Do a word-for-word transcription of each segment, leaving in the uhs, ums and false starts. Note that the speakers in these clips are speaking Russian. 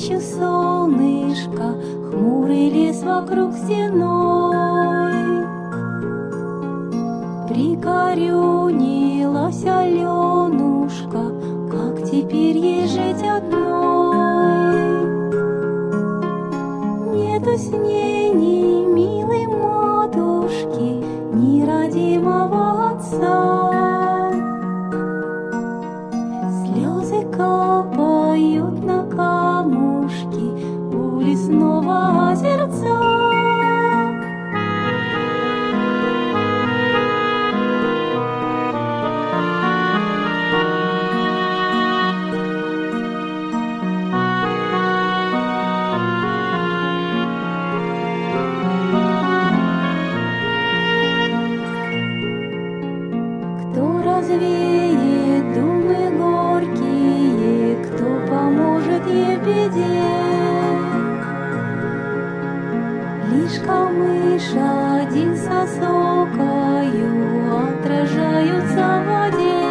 Ночью солнышко, хмурый лес вокруг стеной. Прикорюнилась Аленушка, как теперь ей жить одной? Нету с ней ни милой матушки, ни родимого отца. Слезы капают на камушки у лесного озерца. Развеет думы горькие, кто поможет ей в беде. Лишь камыш один сосокою отражаются в воде.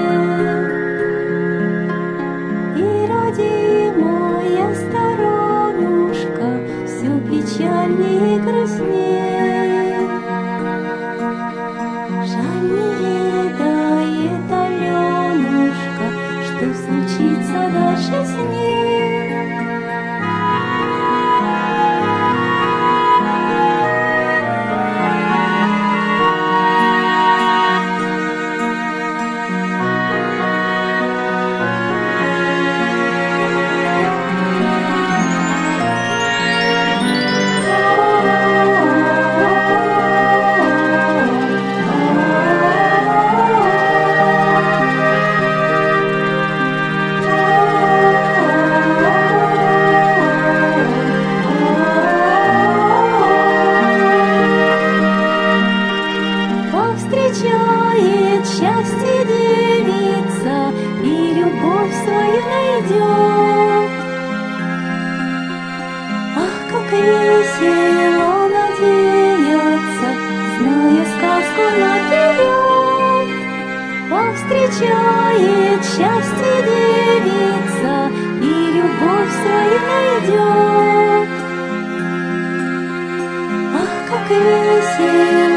И родимая сторонушка все печальнее и грустнее. Жаль, не ведает Аленушка, что случится дальше с ней. Встречает счастье девица и любовь свою найдет. Ах, как весело надеяться, зная сказку наперед. Повстречает счастье девица и любовь свою найдет. Ах, как весело